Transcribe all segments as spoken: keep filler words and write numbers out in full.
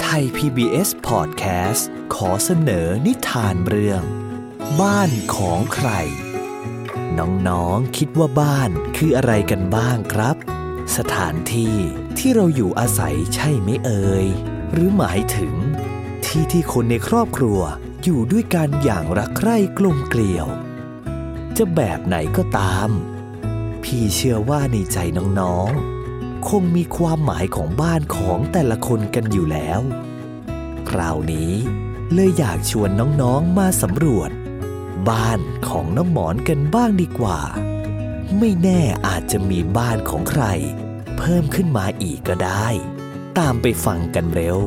ไทย พี บี เอส Podcast ขอเสนอนิทานเรื่องบ้านของใครน้องๆคิดว่าบ้านคืออะไรกันบ้างครับสถานที่ที่เราอยู่อาศัยใช่ไหมเอ่ยหรือหมายถึงที่ที่คนในครอบครัวอยู่ด้วยกันอย่างรักใคร่กลมเกลี่ยวจะแบบไหนก็ตามพี่เชื่อว่าในใจน้องๆคงมีความหมายของบ้านของแต่ละคนกันอยู่แล้วคราวนี้เลยอยากชวนน้องๆมาสำรวจบ้านของน้องหมอนกันบ้างดีกว่าไม่แน่อาจจะมีบ้านของใครเพิ่มขึ้นมาอีกก็ได้ตามไปฟังกันเร็ว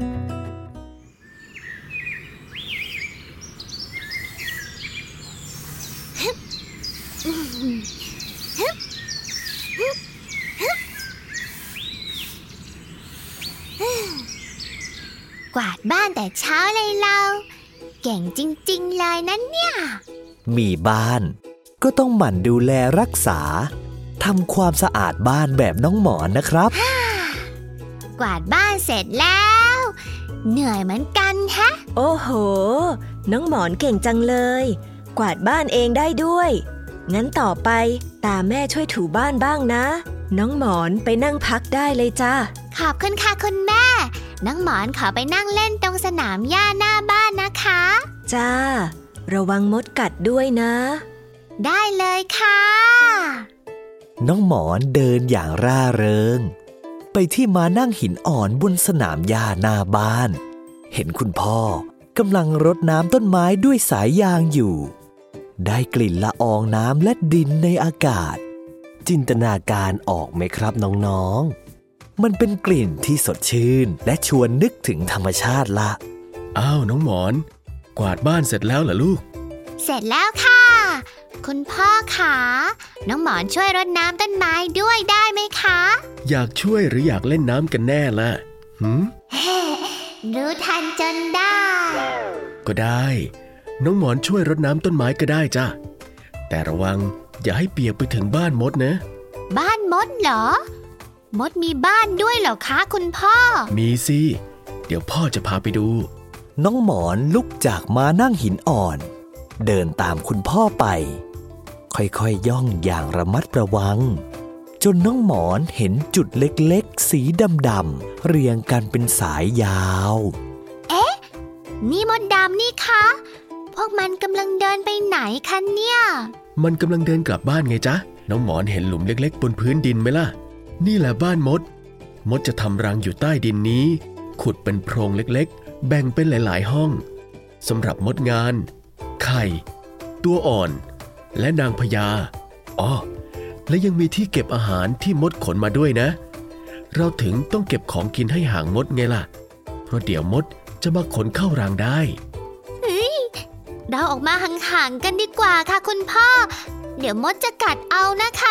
กวาดบ้านแต่เช้าเลยเราเก่งจริงๆเลยนั่นเนี่ยมีบ้านก็ต้องหมั่นดูแลรักษาทำความสะอาดบ้านแบบน้องหมอนนะครับกวาดบ้านเสร็จแล้วเหนื่อยเหมือนกันฮะโอ้โหน้องหมอนเก่งจังเลยกวาดบ้านเองได้ด้วยงั้นต่อไปตาแม่ช่วยถูบ้านบ้างนะน้องหมอนไปนั่งพักได้เลยจ้าขอบคุณค่ะคุณแม่น้องหมอนขอไปนั่งเล่นตรงสนามหญ้าหน้าบ้านนะคะจ้าระวังมดกัดด้วยนะได้เลยค่ะน้องหมอนเดินอย่างร่าเริงไปที่ม้านั่งหินอ่อนบนสนามหญ้าหน้าบ้านเห็นคุณพ่อกำลังรดน้ำต้นไม้ด้วยสายยางอยู่ได้กลิ่นละอองน้ำและดินในอากาศจินตนาการออกไหมครับน้องๆมันเป็นกลิ่นที่สดชื่นและชวนนึกถึงธรรมชาติละอ้าวน้องหมอนกวาดบ้านเสร็จแล้วเหรอลูกเสร็จแล้วค่ะคุณพ่อคะน้องหมอนช่วยรดน้ำต้นไม้ด้วยได้ไหมคะอยากช่วยหรืออยากเล่นน้ำกันแน่ล่ะหืมรู้ทันจนได้ก็ได้น้องหมอนช่วยรดน้ำต้นไม้ก็ได้จ้ะแต่ระวังอย่าให้เปียกไปถึงบ้านมดนะบ้านมดเหรอมดมีบ้านด้วยเหรอคะคุณพ่อมีสิเดี๋ยวพ่อจะพาไปดูน้องหมอนลุกจากม้านั่งหินอ่อนเดินตามคุณพ่อไปค่อยๆ ย่องอย่างระมัดระวังจนน้องหมอนเห็นจุดเล็กๆสีดำๆเรียงกันเป็นสายยาวเอ๊ะนี่มดดำนี่คะพวกมันกำลังเดินไปไหนคะเนี่ยมันกำลังเดินกลับบ้านไงจ๊ะน้องหมอนเห็นหลุมเล็กๆบนพื้นดินไหมล่ะนี่แหละบ้านมดมดจะทำรังอยู่ใต้ดินนี้ขุดเป็นโพรงเล็กๆแบ่งเป็นหลายๆห้องสำหรับมดงานไข่ตัวอ่อนและนางพญาอ๋อและยังมีที่เก็บอาหารที่มดขนมาด้วยนะเราถึงต้องเก็บของกินให้ห่างมดไงล่ะเพราะเดี๋ยวมดจะมาขนเข้ารังได้เฮ้ยเราออกมาห่างๆกันดีกว่าค่ะคุณพ่อเดี๋ยวมดจะกัดเอานะคะ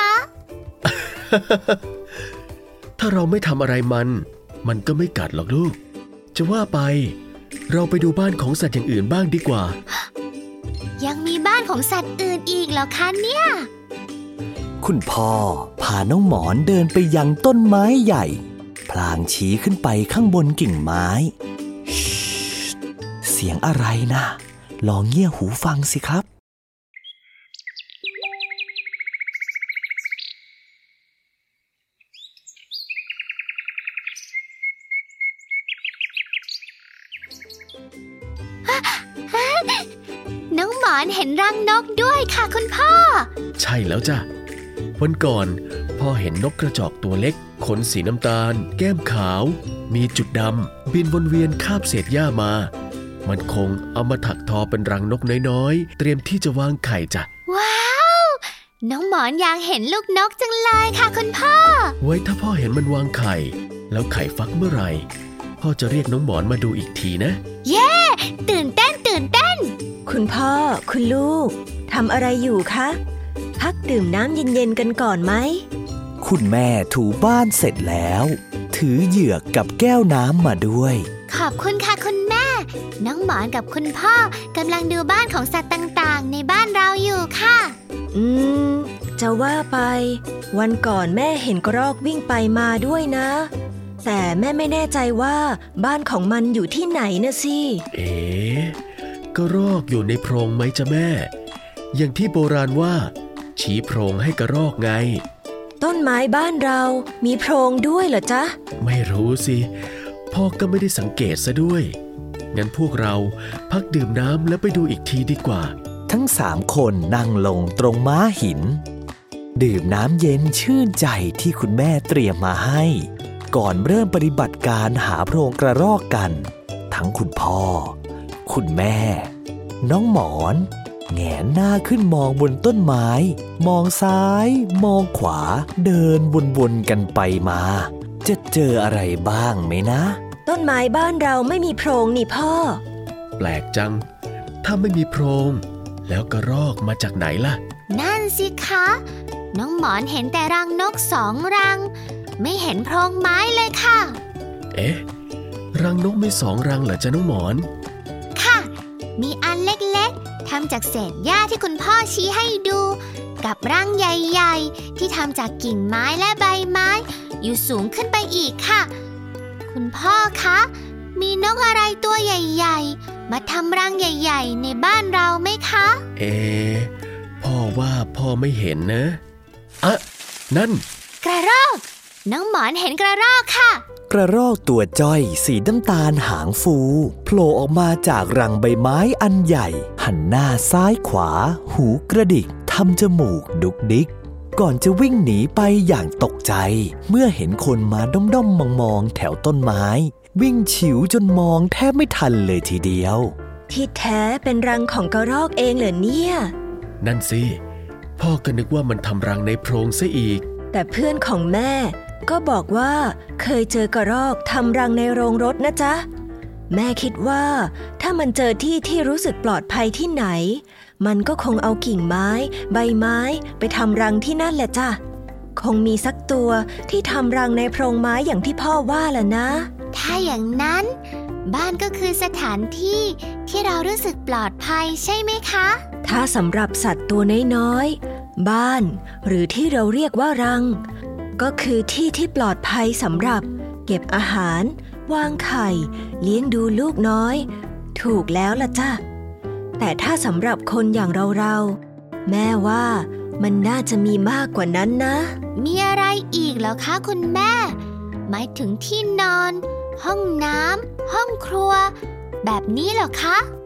ถ้าเราไม่ทำอะไรมันมันก็ไม่กัดหรอกลูกจะว่าไปเราไปดูบ้านของสัตว์อย่างอื่นบ้างดีกว่ายังมีบ้านของสัตว์อื่นอีกเหรอคะเนี่ยคุณพ่อพาน้องหมอนเดินไปยังต้นไม้ใหญ่พลางชี้ขึ้นไปข้างบนกิ่งไม้เสียงอะไรนะลองเงี่ยหูฟังสิครับน้องหมอนเห็นรังนกด้วยค่ะคุณพ่อใช่แล้วจ้ะวันก่อนพ่อเห็นนกกระจอกตัวเล็กขนสีน้ำตาลแก้มขาวมีจุดดำบินวนเวียนคาบเศษหญ้ามามันคงเอามาถักทอเป็นรังนกน้อยๆเตรียมที่จะวางไข่จ้ะว้าวน้องหมอนอยากเห็นลูกนกจังเลยค่ะคุณพ่อไว้ถ้าพ่อเห็นมันวางไข่แล้วไข่ฟักเมื่อไหร่พ่อจะเรียกน้องหมอนมาดูอีกทีนะเย้ตื่นเต้นตื่นเต้นคุณพ่อคุณลูกทำอะไรอยู่คะพักดื่มน้ำเย็นๆกันก่อนไหมคุณแม่ถูบ้านเสร็จแล้วถือเหยือกกับแก้วน้ำมาด้วยขอบคุณค่ะคุณแม่น้องหมอนกับคุณพ่อกำลังดูบ้านของสัตว์ต่างๆในบ้านเราอยู่ค่ะอืมจะว่าไปวันก่อนแม่เห็นกระรอกวิ่งไปมาด้วยนะแต่แม่ไม่แน่ใจว่าบ้านของมันอยู่ที่ไหนนะสิเอ๊ะกระรอกอยู่ในโพรงไหมจ๊ะแม่อย่างที่โบราณว่าชี้โพรงให้กระรอกไงต้นไม้บ้านเรามีโพรงด้วยเหรอจ๊ะไม่รู้สิพ่อก็ไม่ได้สังเกตซะด้วยงั้นพวกเราพักดื่มน้ำแล้วไปดูอีกทีดีกว่าทั้งสามคนนั่งลงตรงม้าหินดื่มน้ำเย็นชื่นใจที่คุณแม่เตรียมมาให้ก่อนเริ่มปฏิบัติการหาโพรงกระรอกกันทั้งคุณพ่อคุณแม่น้องหมอนแงนหน้าขึ้นมองบนต้นไม้มองซ้ายมองขวาเดินวนๆกันไปมาจะเจออะไรบ้างไหมนะต้นไม้บ้านเราไม่มีโพรงนี่พ่อแปลกจังถ้าไม่มีโพรงแล้วกระรอกมาจากไหนล่ะนั่นสิคะน้องหมอนเห็นแต่รังนกสองรังไม่เห็นโพรงไม้เลยค่ะเอ๊ะรังนกมีสองรังเหรอจ๊ะน้องหมอนค่ะมีอันเล็กๆทำจากเศษหญ้าที่คุณพ่อชี้ให้ดูกับรังใหญ่ๆที่ทำจากกิ่งไม้และใบไม้อยู่สูงขึ้นไปอีกค่ะคุณพ่อคะมีนกอะไรตัวใหญ่ๆมาทำรังใหญ่ๆในบ้านเราไหมคะเอ๊ะพ่อว่าพ่อไม่เห็นนะอะนั่นกระรอกน้องหมอนเห็นกระรอกค่ะกระรอกตัวจ้อยสีน้ำตาลหางฟูโผล่ออกมาจากรังใบไม้อันใหญ่หันหน้าซ้ายขวาหูกระดิกทำจมูกดุกดิกก่อนจะวิ่งหนีไปอย่างตกใจเมื่อเห็นคนมาด้อมๆมองๆแถวต้นไม้วิ่งฉิวจนมองแทบไม่ทันเลยทีเดียวที่แท้เป็นรังของกระรอกเองเหรอเนี่ยนั่นสิพ่อก็นึกว่ามันทำรังในโพรงซะอีกแต่เพื่อนของแม่ก็บอกว่าเคยเจอกระรอกทำรังในโรงรถนะจ๊ะแม่คิดว่าถ้ามันเจอที่ที่รู้สึกปลอดภัยที่ไหนมันก็คงเอากิ่งไม้ใบไม้ไปทำรังที่นั่นแหละจ้ะคงมีสักตัวที่ทำรังในโพรงไม้อย่างที่พ่อว่าล่ะนะถ้าอย่างนั้นบ้านก็คือสถานที่ที่เรารู้สึกปลอดภัยใช่ไหมคะถ้าสำหรับสัตว์ตัวน้อยๆบ้านหรือที่เราเรียกว่ารังก็คือที่ที่ปลอดภัยสำหรับเก็บอาหารวางไข่เลี้ยงดูลูกน้อยถูกแล้วล่ะจ้ะแต่ถ้าสำหรับคนอย่างเราๆแม่ว่ามันน่าจะมีมากกว่านั้นนะมีอะไรอีกเหรอคะคุณแม่หมายถึงที่นอนห้องน้ำห้องครัวแบบนี้เหรอคะ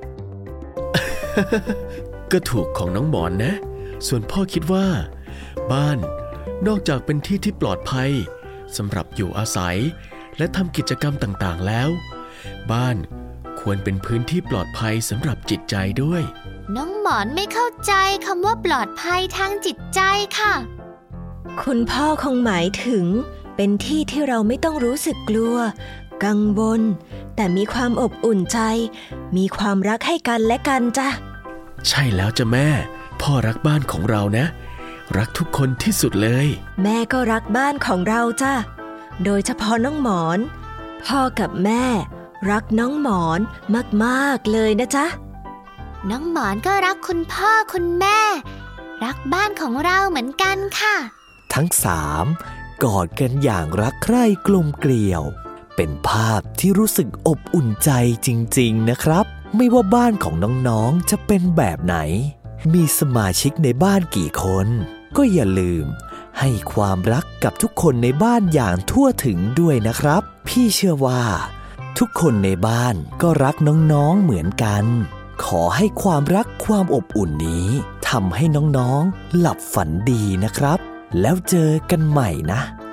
ก็ถูกของน้องหมอนนะส่วนพ่อคิดว่าบ้านนอกจากเป็นที่ที่ปลอดภัยสำหรับอยู่อาศัยและทำกิจกรรมต่างๆแล้วบ้านควรเป็นพื้นที่ปลอดภัยสำหรับจิตใจด้วยน้องหมอนไม่เข้าใจคำว่าปลอดภัยทางจิตใจค่ะคุณพ่อคงหมายถึงเป็นที่ที่เราไม่ต้องรู้สึกกลัวกังวลแต่มีความอบอุ่นใจมีความรักให้กันและกันจ้ะใช่แล้วจ้ะแม่พ่อรักบ้านของเรานะรักทุกคนที่สุดเลยแม่ก็รักบ้านของเราจ้ะโดยเฉพาะน้องหมอนพ่อกับแม่รักน้องหมอนมากๆเลยนะจ๊ะน้องหมอนก็รักคุณพ่อคุณแม่รักบ้านของเราเหมือนกันค่ะทั้งสามกอดกันอย่างรักใคร่กลมเกลียวเป็นภาพที่รู้สึกอบอุ่นใจจริงๆนะครับไม่ว่าบ้านของน้องๆจะเป็นแบบไหนมีสมาชิกในบ้านกี่คนก็อย่าลืมให้ความรักกับทุกคนในบ้านอย่างทั่วถึงด้วยนะครับพี่เชื่อว่าทุกคนในบ้านก็รักน้องๆเหมือนกันขอให้ความรักความอบอุ่นนี้ทำให้น้องๆหลับฝันดีนะครับแล้วเจอกันใหม่นะ